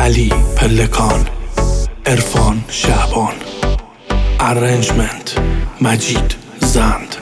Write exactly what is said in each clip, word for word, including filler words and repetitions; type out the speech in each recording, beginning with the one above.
علی پلکان، عرفان شعبان، ارنجمنت مجید زند.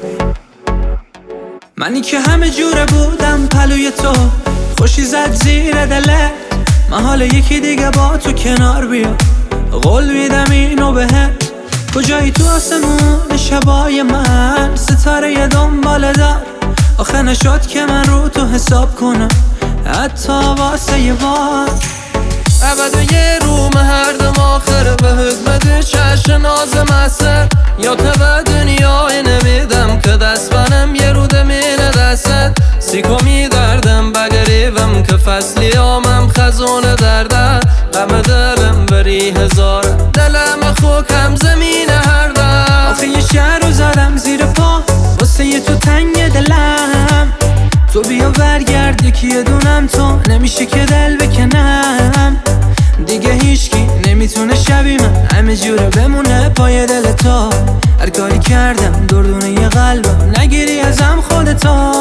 منی که همه جوره بودم پلوی تو، خوشی زد زیر دلت، من حالا یکی دیگه با تو کنار بیا، قول میدم اینو بهت. کجایی تو آسمون شبای من، ستاره یه دنبال دار، آخه نشد که من رو تو حساب کنم حتی واسه یه بار. ابد یه روم هر دم آخر به حکمت چشم ناز مسر، یا که به دنیای نمیدم که دست بنم یه رو دمین دستت. سیکو میدردم بگریبم که فصلی آمم خزون درده، غم دلم بری هزار دلم خوکم زمین هر در. آخه یه شهر رو زدم زیر پا واسه یه تو تنگ دلم، تو بیا برگرد یکی دونم تو، نمیشه که دل بکنم دیگه هیچکی نمیتونه شبیه من، همه جوره بمونه پای دل تو. هر کاری کردم دردونه یه قلبم، نگیری ازم خودتا.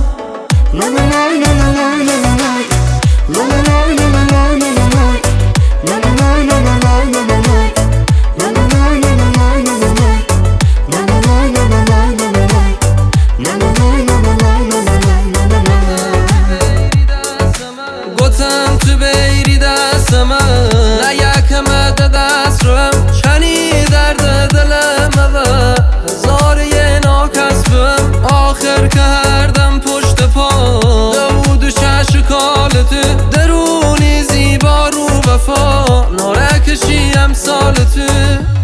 گفتم تو بیری دست من، نه یکمت دست روم چنی درد دلم و هزار یه ناکسبم. آخر که هردم پشت پا دود و چش کالت، درونی زیبا رو وفا نارکشی امثال تو.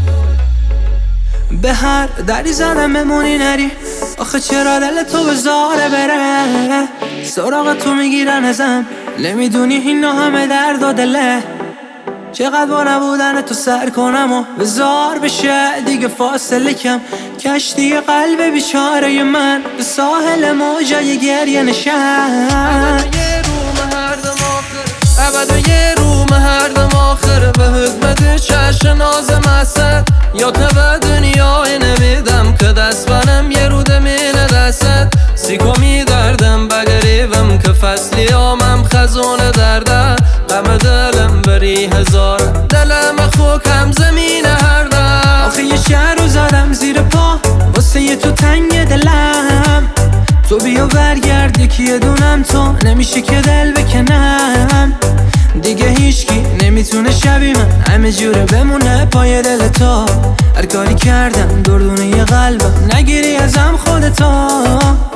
به هر دری زدم بمونی نری، آخه چرا دل تو بذاره بره، سراغ تو میگیرن ازم، نمیدونی اینا همه درد و دله. چقدر با نبودن تو سر کنم و بذار بشه دیگه فاصله کم، کشتی قلب بیچاره من به ساحل موجای گریه نشن. ابد یه روم هر دم آخر به حکمت چشم ناز مسر، یا که به دنیای نمیدم که دست بنم یه رو دمین دستت. سیکو میدردم بگریبم که فصلی آمم خزون درده، غم دلم بری هزار دلم خوکم زمین هر در. آخه یه شهر رو زدم زیر پا واسه یه تو تنگ دلم، تو بیا برگرد یکی دونم تو، نمیشه که دل بکنم دیگه هیچکی نمیتونه شبیه من، همه جوره بمونه پای دل تو. هر کاری کردم دردونه یه قلبم، نگیری ازم خودتا.